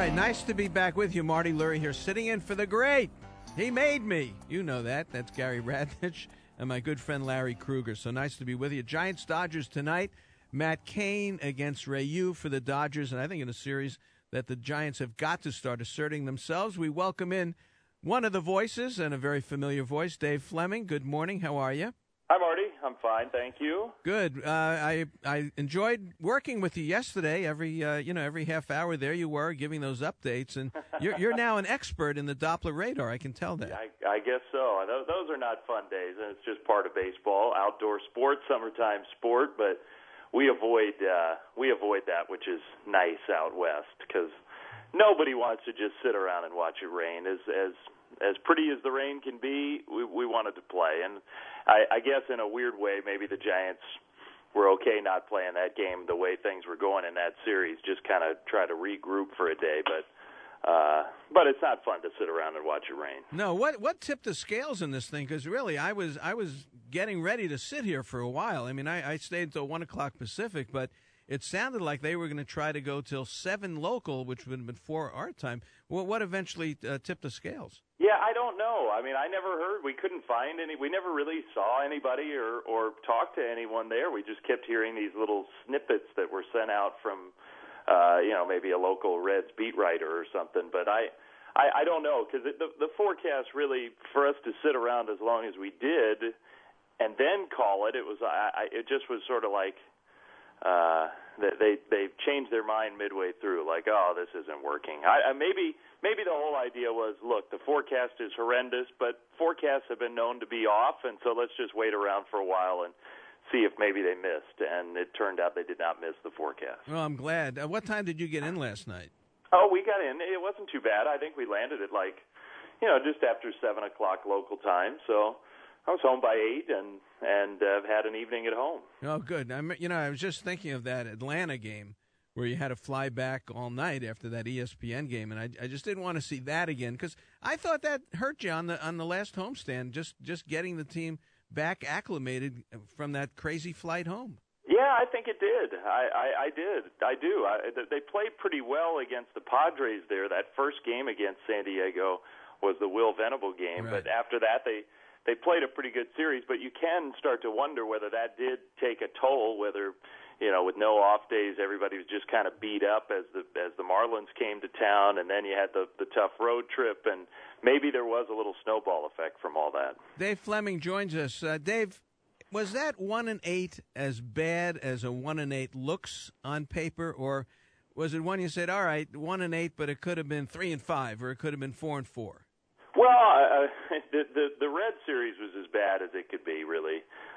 right, nice to be back with you. Marty Lurie here, sitting in for the great. He made me. You know that. That's Gary Radnich and my good friend Larry Krueger. So nice to be with you. Giants-Dodgers tonight. Matt Cain against Ryu for the Dodgers, and I think in a series that the Giants have got to start asserting themselves. We welcome in one of the voices, and a very familiar voice, Dave Fleming. Good morning. How are you? Hi, Marty. I'm fine, thank you. Good. I enjoyed working with you yesterday. Every half hour there you were giving those updates, and you're now an expert in the Doppler radar. I can tell that. I guess so. Those are not fun days, and it's just part of baseball, outdoor sport, summertime sport. But we avoid that, which is nice out west, because nobody wants to just sit around and watch it rain. As pretty as the rain can be, we wanted to play. And I guess in a weird way, maybe the Giants were okay not playing that game the way things were going in that series, just kind of try to regroup for a day. But it's not fun to sit around and watch it rain. No, what tipped the scales in this thing? Because really, I was getting ready to sit here for a while. I mean, I stayed until 1 o'clock Pacific, but it sounded like they were going to try to go till 7 local, which would have been 4 our time. What eventually tipped the scales? Yeah, I don't know. I mean, I never heard. We couldn't find any. We never really saw anybody or talked to anyone there. We just kept hearing these little snippets that were sent out from, maybe a local Reds beat writer or something. But I don't know, because the forecast really, for us to sit around as long as we did and then call it, it just was sort of like they changed their mind midway through, like, oh, this isn't working. Maybe the whole idea was, look, the forecast is horrendous, but forecasts have been known to be off, and so let's just wait around for a while and see if maybe they missed. And it turned out they did not miss the forecast. Well, I'm glad. What time did you get in last night? Oh, we got in. It wasn't too bad. I think we landed at just after 7 o'clock local time, so I was home by 8 and had an evening at home. Oh, good. I was just thinking of that Atlanta game where you had to fly back all night after that ESPN game, and I just didn't want to see that again, because I thought that hurt you on the last homestand, just getting the team back acclimated from that crazy flight home. Yeah, I think it did. I did. I do. They played pretty well against the Padres there. That first game against San Diego was the Will Venable game, right. But after that they played a pretty good series, but you can start to wonder whether that did take a toll, whether, with no off days, everybody was just kind of beat up as the Marlins came to town, and then you had the tough road trip, and maybe there was a little snowball effect from all that. Dave Fleming joins us. Dave, was that 1-8 as bad as a 1-8 looks on paper, or was it one you said, all right, 1-8, but it could have been 3-5, or it could have been 4-4? Well, the Red Series was as bad as it could be, really.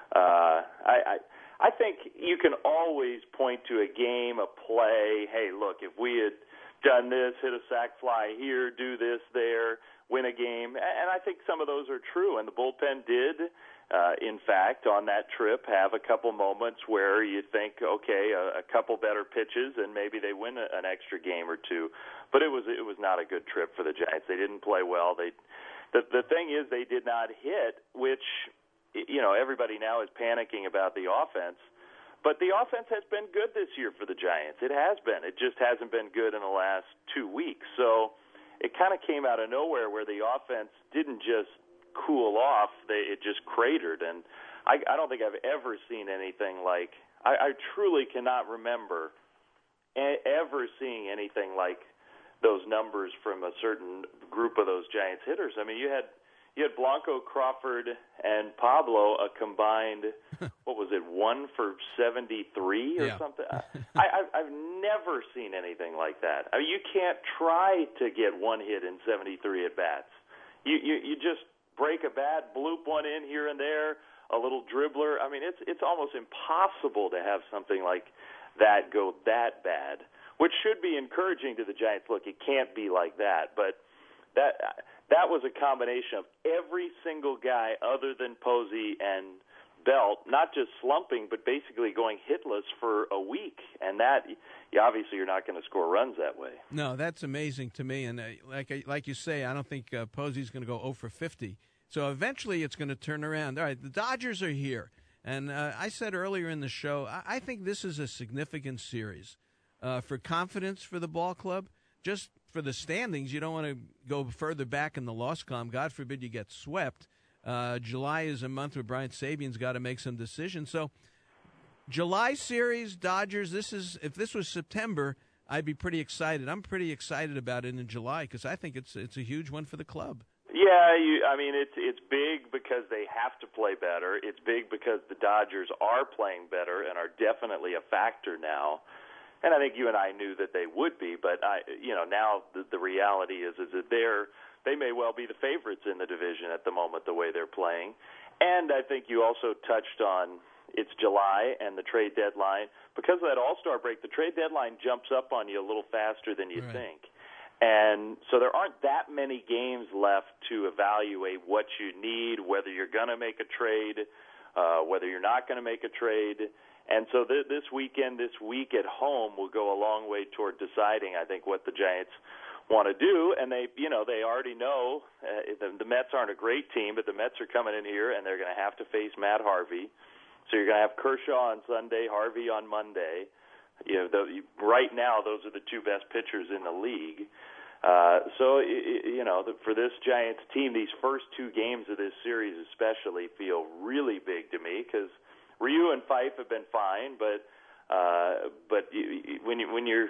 I think you can always point to a game, a play. Hey, look, if we had done this, hit a sac fly here, do this there, win a game. And I think some of those are true. And the bullpen did, in fact, on that trip, have a couple moments where you think, okay, a couple better pitches and maybe they win an extra game or two. But it was not a good trip for the Giants. They didn't play well. The thing is, they did not hit, which, everybody now is panicking about the offense. But the offense has been good this year for the Giants. It has been. It just hasn't been good in the last 2 weeks. So it kind of came out of nowhere where the offense didn't just cool off. It just cratered. And I don't think I've ever seen anything like – I truly cannot remember ever seeing anything like those numbers from a certain group of those Giants hitters. I mean, you had Blanco, Crawford, and Pablo a combined, what was it, 1 for 73 or something? I've never seen anything like that. I mean, you can't try to get one hit in 73 at-bats. You just break a bat, bloop one in here and there, a little dribbler. I mean, it's almost impossible to have something like that go that bad, which should be encouraging to the Giants. Look, it can't be like that, but that was a combination of every single guy other than Posey and Belt, not just slumping, but basically going hitless for a week. And that, obviously, you're not going to score runs that way. No, that's amazing to me. And like you say, I don't think Posey's going to go 0 for 50. So eventually it's going to turn around. All right, the Dodgers are here. And I said earlier in the show, I think this is a significant series for confidence for the ball club, just for the standings. You don't want to go further back in the loss column. God forbid you get swept. July is a month where Brian Sabean's got to make some decisions. So July series, Dodgers, if this was September, I'd be pretty excited. I'm pretty excited about it in July because I think it's a huge one for the club. Yeah, it's big because they have to play better. It's big because the Dodgers are playing better and are definitely a factor now. And I think you and I knew that they would be, but now the reality is that they may well be the favorites in the division at the moment, the way they're playing. And I think you also touched on it's July and the trade deadline. Because of that All-Star break, the trade deadline jumps up on you a little faster than you think. And so there aren't that many games left to evaluate what you need, whether you're going to make a trade, whether you're not going to make a trade. And so this week at home will go a long way toward deciding, I think, what the Giants want to do. And they already know the Mets aren't a great team, but the Mets are coming in here and they're going to have to face Matt Harvey. So you're going to have Kershaw on Sunday, Harvey on Monday. Right now, those are the two best pitchers in the league. For this Giants team, these first two games of this series especially feel really big to me because Ryu and Fife have been fine, but when you're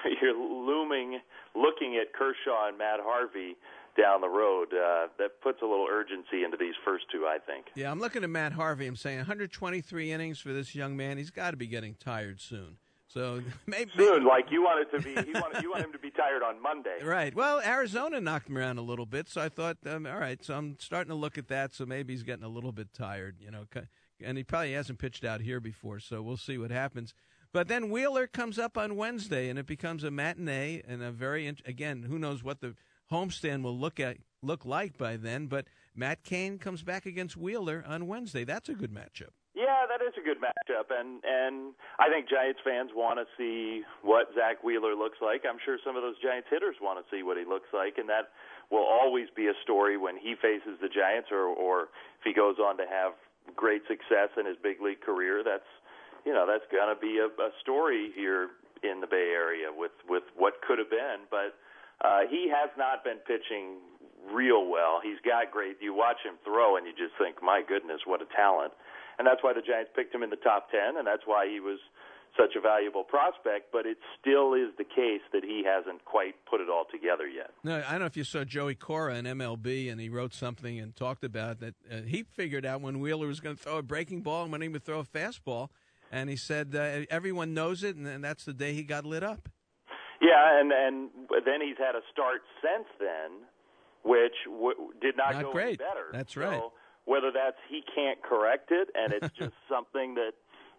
looking at Kershaw and Matt Harvey down the road, that puts a little urgency into these first two, I think. Yeah, I'm looking at Matt Harvey. I'm saying 123 innings for this young man. He's got to be getting tired soon. So maybe soon, like you want it to be. You want him to be tired on Monday, right? Well, Arizona knocked him around a little bit, so I thought, all right. So I'm starting to look at that. So maybe he's getting a little bit tired, and he probably hasn't pitched out here before. So we'll see what happens. But then Wheeler comes up on Wednesday, and it becomes a matinee and a again, who knows what the homestand will look like by then. But Matt Cain comes back against Wheeler on Wednesday. That's a good matchup. Yeah, that is a good matchup, and I think Giants fans want to see what Zach Wheeler looks like. I'm sure some of those Giants hitters want to see what he looks like, and that will always be a story when he faces the Giants, or if he goes on to have great success in his big league career. That's going to be a story here in the Bay Area with what could have been, but he has not been pitching real well. He's got great. You watch him throw, and you just think, my goodness, what a talent. And that's why the Giants picked him in the top 10, and that's why he was such a valuable prospect. But it still is the case that he hasn't quite put it all together yet. No, I don't know if you saw Joey Cora in MLB, and he wrote something and talked about that. He figured out when Wheeler was going to throw a breaking ball and when he would throw a fastball, and he said everyone knows it, and that's the day he got lit up. Yeah, and then he's had a start since then, which did not go great. Any better. That's right. So whether that's he can't correct it and it's just something that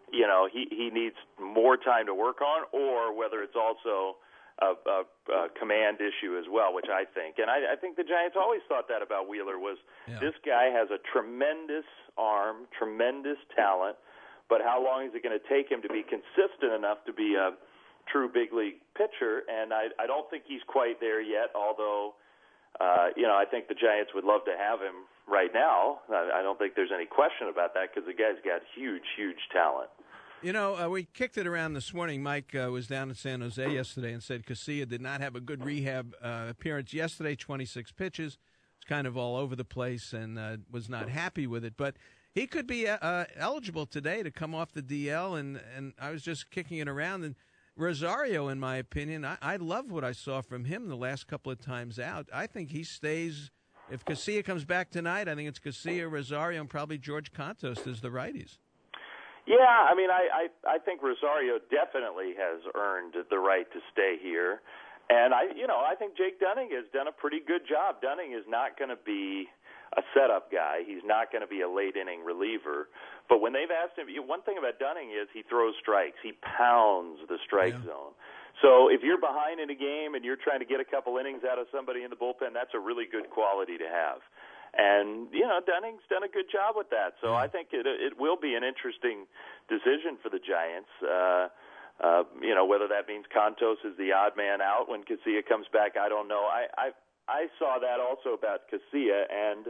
he needs more time to work on, or whether it's also a command issue as well, which I think. And I think the Giants always thought that about Wheeler was this guy has a tremendous arm, tremendous talent, but how long is it going to take him to be consistent enough to be a true big league pitcher? And I don't think he's quite there yet, although I think the Giants would love to have him right now. I don't think there's any question about that because the guy's got huge, huge talent. We kicked it around this morning. Mike was down in San Jose yesterday and said Casilla did not have a good rehab appearance yesterday, 26 pitches. It's kind of all over the place and was not happy with it. But he could be eligible today to come off the DL, and I was just kicking it around. And Rosario, in my opinion, I love what I saw from him the last couple of times out. I think he stays. If Casilla comes back tonight, I think it's Casilla, Rosario, and probably George Contos as the righties. Yeah, I think Rosario definitely has earned the right to stay here, and I think Jake Dunning has done a pretty good job. Dunning is not going to be a setup guy. He's not going to be a late inning reliever. But when they've asked him, one thing about Dunning is he throws strikes. He pounds the strike zone. So if you're behind in a game and you're trying to get a couple innings out of somebody in the bullpen, that's a really good quality to have. And, Dunning's done a good job with that. So I think it will be an interesting decision for the Giants. Whether that means Contos is the odd man out when Casilla comes back, I don't know. I saw that also about Casilla, and,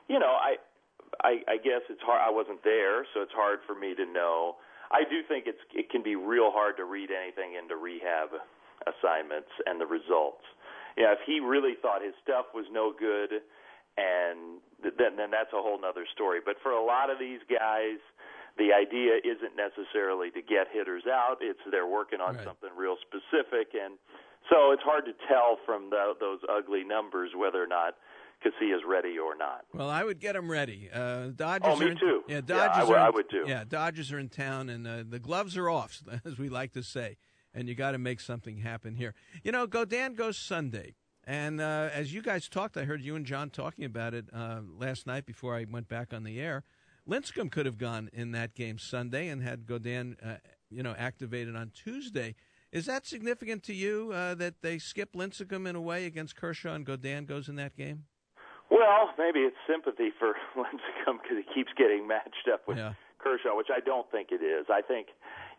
I guess it's hard. I wasn't there, so it's hard for me to know. I do think it can be real hard to read anything into rehab assignments and the results. if he really thought his stuff was no good, and then that's a whole other story. But for a lot of these guys, the idea isn't necessarily to get hitters out. It's they're working on something real specific, and so it's hard to tell from those ugly numbers whether or not Casillas ready or not. Well, I would get him ready. Dodgers. Oh, me too. Yeah, Dodgers. I would too. Yeah, Dodgers are in town, and the gloves are off, as we like to say. And you got to make something happen here. Gaudin goes Sunday, and as you guys talked, I heard you and John talking about it last night before I went back on the air. Lincecum could have gone in that game Sunday and had Gaudin, activated on Tuesday. Is that significant to you that they skip Lincecum in a way against Kershaw and Gaudin goes in that game? Well, maybe it's sympathy for Lincecum because he keeps getting matched up with Kershaw, which I don't think it is. I think,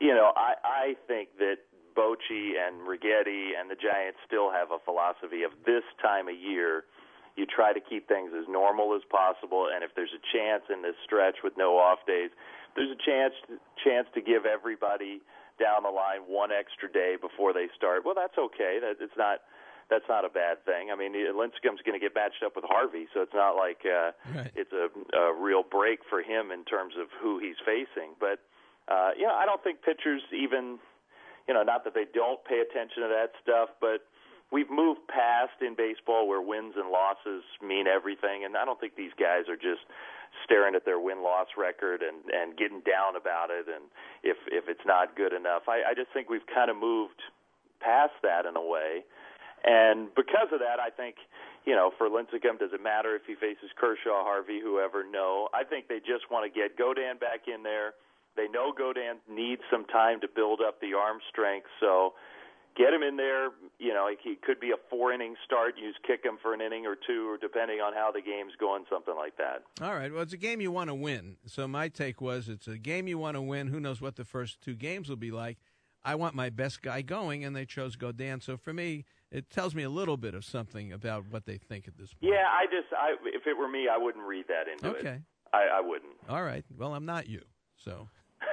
I think that Bochy and Righetti and the Giants still have a philosophy of this time of year, you try to keep things as normal as possible, and if there's a chance in this stretch with no off days, there's a chance to give everybody down the line one extra day before they start. Well, that's okay. That's not a bad thing. I mean, Lincecum's going to get matched up with Harvey, so it's not like it's a real break for him in terms of who he's facing. But, I don't think pitchers even, not that they don't pay attention to that stuff, but we've moved past in baseball where wins and losses mean everything, and I don't think these guys are just staring at their win-loss record and getting down about it and if it's not good enough. I just think we've kind of moved past that in a way. And because of that, I think, for Lincecum, does it matter if he faces Kershaw, Harvey, whoever? No. I think they just want to get Gaudin back in there. They know Gaudin needs some time to build up the arm strength, so get him in there. He could be a 4-inning start. Kick him for an inning or two, or depending on how the game's going, something like that. All right. Well, it's a game you want to win. So my take was it's a game you want to win. Who knows what the first two games will be like. I want my best guy going, and they chose Gaudin. So for me, it tells me a little bit of something about what they think at this point. Yeah, if it were me, I wouldn't read that into it. Okay. I wouldn't. All right. Well, I'm not you, so.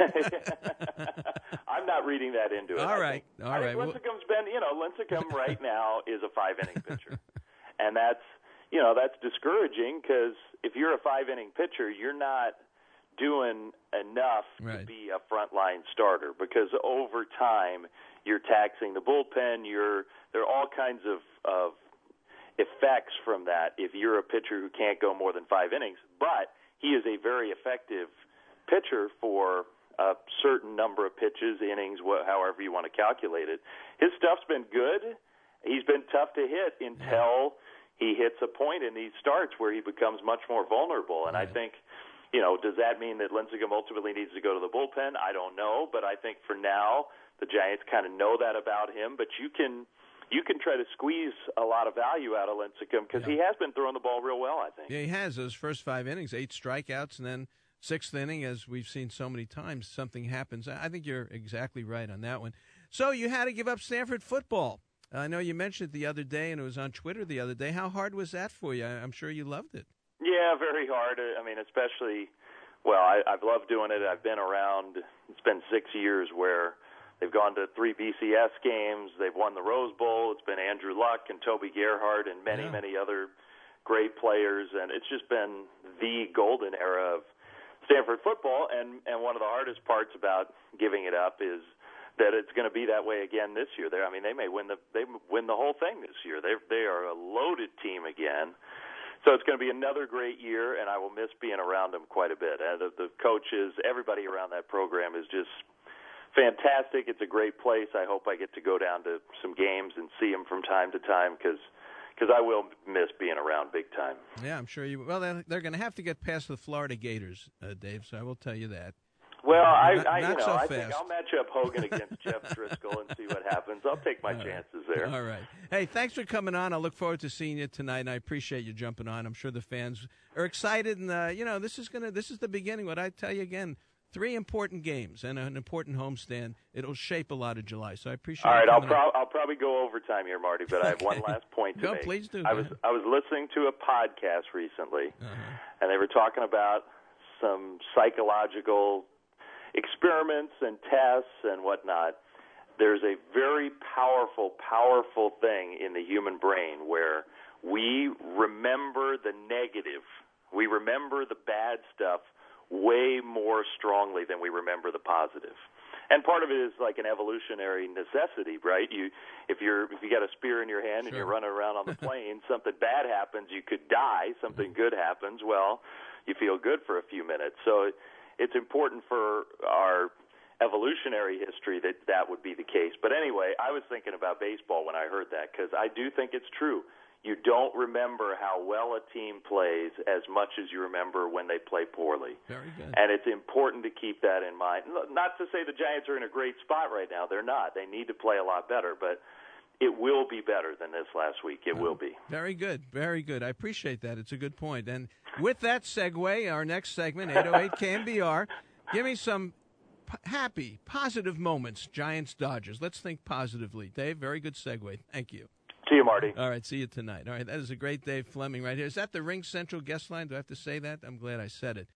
I'm not reading that into it. All right. I think Lincecum's been, Lincecum right now is a 5-inning pitcher. And that's discouraging because if you're a 5-inning pitcher, you're not doing enough to be a frontline starter because over time you're taxing the bullpen. There are all kinds of effects from that if you're a pitcher who can't go more than 5 innings. But he is a very effective pitcher for a certain number of pitches, innings, however you want to calculate it. His stuff's been good. He's been tough to hit until he hits a point in these starts where he becomes much more vulnerable. And I think, does that mean that Lincecum ultimately needs to go to the bullpen? I don't know, but I think for now the Giants kind of know that about him. But you can try to squeeze a lot of value out of Lincecum because he has been throwing the ball real well, I think. Yeah, he has. Those first 5 innings, 8 strikeouts, and then 6th inning, as we've seen so many times, something happens. I think you're exactly right on that one. So you had to give up Stanford football. I know you mentioned it the other day, and it was on Twitter the other day. How hard was that for you? I'm sure you loved it. Yeah, very hard. I mean, especially, I've loved doing it. I've been around. It's been 6 years where they've gone to 3 BCS games. They've won the Rose Bowl. It's been Andrew Luck and Toby Gerhart and many, many other great players, and it's just been the golden era of Stanford football. And one of the hardest parts about giving it up is that it's going to be that way again this year. They may win the whole thing this year. They are a loaded team again. So it's going to be another great year, and I will miss being around them quite a bit. The coaches, everybody around that program is just fantastic. It's a great place. I hope I get to go down to some games and see them from time to time because I will miss being around big time. Yeah, I'm sure you will. Well, they're going to have to get past the Florida Gators, Dave, so I will tell you that. Well, I think I'll match up Hogan against Jeff Driscoll and see what happens. I'll take my chances there. All right. Hey, thanks for coming on. I look forward to seeing you tonight, and I appreciate you jumping on. I'm sure the fans are excited, and this is the beginning. What I tell you again, 3 important games and an important homestand. It'll shape a lot of July. So I appreciate. All right, I'll probably go overtime here, Marty, but I have one last point to make. Please do. I was listening to a podcast recently, and they were talking about some psychological experiments and tests and whatnot. there's a very powerful thing in the human brain where we remember the negative. We remember the bad stuff way more strongly than we remember the positive. And part of it is like an evolutionary necessity, right? If you got a spear in your hand and you're running around on the plain, something bad happens, you could die. Something good happens, well, you feel good for a few minutes. So it's important for our evolutionary history that would be the case. But anyway, I was thinking about baseball when I heard that, because I do think it's true. You don't remember how well a team plays as much as you remember when they play poorly. Very good. And it's important to keep that in mind. Not to say the Giants are in a great spot right now. They're not. They need to play a lot better, but it will be better than this last week. It will be. Very good. Very good. I appreciate that. It's a good point. And with that segue, our next segment, 808 KNBR, give me some happy, positive moments, Giants-Dodgers. Let's think positively. Dave, very good segue. Thank you. See you, Marty. All right, see you tonight. All right, that is a great Dave Fleming right here. Is that the Ring Central guest line? Do I have to say that? I'm glad I said it.